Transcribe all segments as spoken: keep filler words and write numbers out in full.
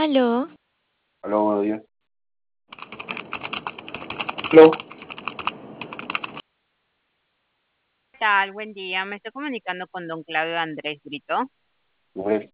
Aló, Aló, buenos días. Aló, ¿Qué tal? Buen día. Me estoy comunicando con don Claudio Andrés Brito. mujer.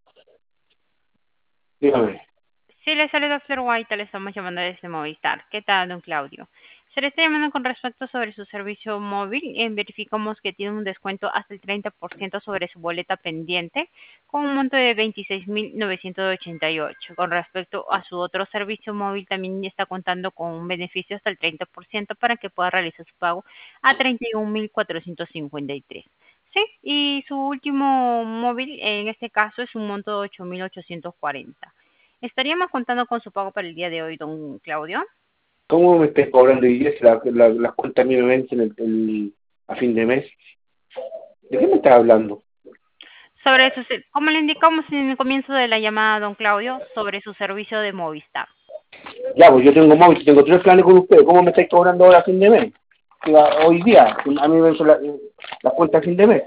Dígame. Sí, le saluda Flor White, le estamos llamando desde Movistar. ¿Qué tal, don Claudio? Se le está llamando con respecto sobre su servicio móvil. Eh, verificamos que tiene un descuento hasta el treinta por ciento sobre su boleta pendiente con un monto de veintiséis mil novecientos ochenta y ocho. Con respecto a su otro servicio móvil, también está contando con un beneficio hasta el treinta por ciento para que pueda realizar su pago a treinta y un mil cuatrocientos cincuenta y tres. Sí, y su último móvil en este caso es un monto de ocho mil ochocientos cuarenta. ¿Estaríamos contando con su pago para el día de hoy, don Claudio? ¿Cómo me estás cobrando hoy día si la- la- las cuentas a mí me vencen el- el- a fin de mes? ¿De qué me estás hablando? Sobre su, se- como le indicamos en el comienzo de la llamada, don Claudio, sobre su servicio de Movistar. Ya, pues yo tengo móvil, tengo tres planes con ustedes. ¿Cómo me estáis cobrando ahora a fin de mes? Que a- Hoy día, a mí me vencen la- las cuentas a fin de mes.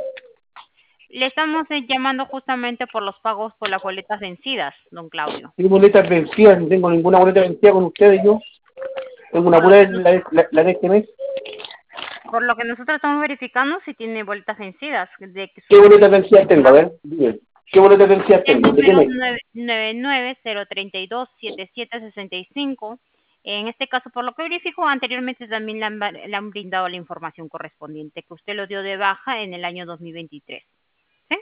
Le estamos eh, llamando justamente por los pagos por las boletas vencidas, don Claudio. Tengo boletas vencidas, no tengo ninguna boleta vencida con ustedes yo. Tengo una Por lo pura que, de nos- la, de- la- la de este mes. por lo que nosotros estamos verificando si tiene boletas vencidas. De que ¿Qué su, boletas vencidas tengo? A ver, dime. ¿Qué boletas vencidas el tengo? ¿De qué número mes? nueve nueve nueve cero treinta y dos setenta y siete sesenta y cinco. En este caso, por lo que verifico, anteriormente también le han, ba- le han brindado la información correspondiente, que usted lo dio de baja en el año dos mil veintitrés. ¿Sí?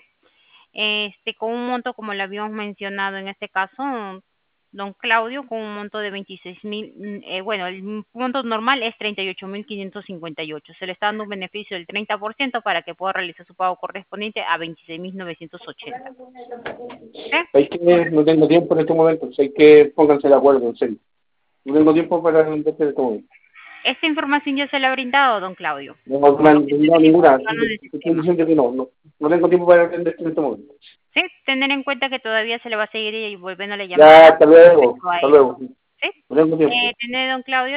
Este, con un monto, como le habíamos mencionado en este caso, don Claudio, con un monto de veintiséis mil, mm, eh, bueno, el monto normal es treinta y ocho mil quinientos cincuenta y ocho. Se le está dando un beneficio del treinta por ciento para que pueda realizar su pago correspondiente a veintiséis mil novecientos ochenta. ¿Sí? Hay que, no tengo tiempo en este momento, hay que pónganse de acuerdo, en serio. No tengo tiempo para venderte en este momento. Esta información ya se le ha brindado, don Claudio, No, no por me lo han que estoy brindado ninguna, así verificando que en el te estoy sistema. diciendo que no, no, no tengo tiempo para venderte en este momento. ¿Sí? Tener en cuenta que todavía se le va a seguir y volviendo la Ya, llamada hasta con luego, respecto a hasta esto. luego. ¿Sí? No tengo tiempo. Eh, tener, don Claudio,